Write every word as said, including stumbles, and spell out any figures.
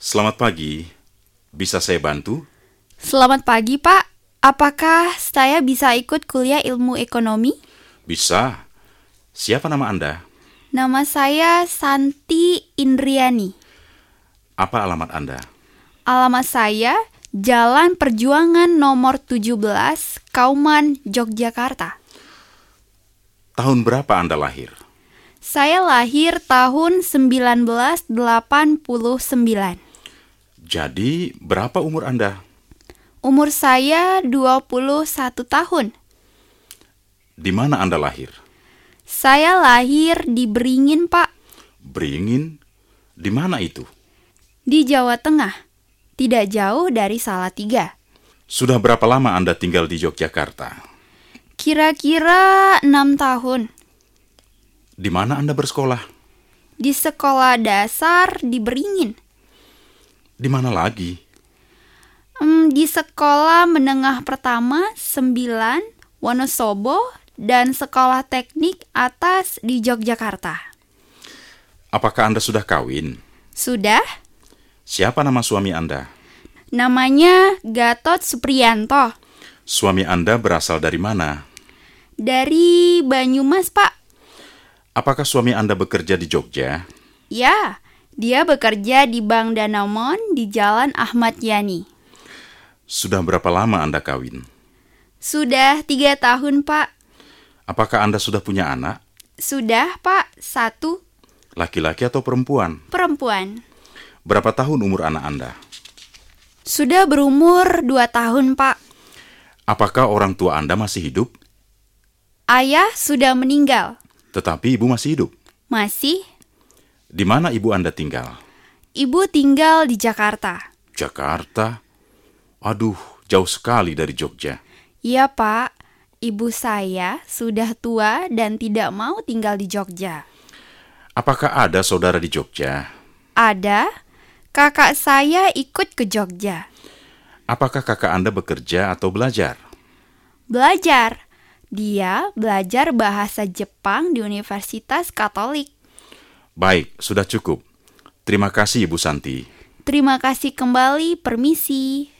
Selamat pagi. Bisa saya bantu? Selamat pagi, Pak. Apakah saya bisa ikut kuliah ilmu ekonomi? Bisa. Siapa nama Anda? Nama saya Santi Indriani. Apa alamat Anda? Alamat saya Jalan Perjuangan nomor tujuh belas, Kauman, Yogyakarta. Tahun berapa Anda lahir? Saya lahir tahun seribu sembilan ratus delapan puluh sembilan. Jadi, berapa umur Anda? Umur saya dua puluh satu tahun. Di mana Anda lahir? Saya lahir di Beringin, Pak. Beringin? Di mana itu? Di Jawa Tengah. Tidak jauh dari Salatiga. Sudah berapa lama Anda tinggal di Yogyakarta? Kira-kira enam tahun. Di mana Anda bersekolah? Di sekolah dasar di Beringin. Di mana lagi? Hmm, di sekolah menengah pertama sembilan Wonosobo dan sekolah teknik atas di Yogyakarta. Apakah Anda sudah kawin? Sudah? Siapa nama suami Anda? Namanya Gatot Supriyanto. Suami Anda berasal dari mana? Dari Banyumas, Pak. Apakah suami Anda bekerja di Jogja? Ya, dia bekerja di Bank Danamon di Jalan Ahmad Yani. Sudah berapa lama Anda kawin? Sudah tiga tahun, Pak. Apakah Anda sudah punya anak? Sudah, Pak. Satu. Laki-laki atau perempuan? Perempuan. Berapa tahun umur anak Anda? Sudah berumur dua tahun, Pak. Apakah orang tua Anda masih hidup? Ayah sudah meninggal. Tetapi ibu masih hidup? Masih. Di mana ibu Anda tinggal? Ibu tinggal di Jakarta. Jakarta? Aduh, jauh sekali dari Jogja. Iya, Pak. Ibu saya sudah tua dan tidak mau tinggal di Jogja. Apakah ada saudara di Jogja? Ada. Kakak saya ikut ke Jogja. Apakah kakak Anda bekerja atau belajar? Belajar. Dia belajar bahasa Jepang di Universitas Katolik. Baik, sudah cukup. Terima kasih Ibu Santi. Terima kasih kembali, permisi.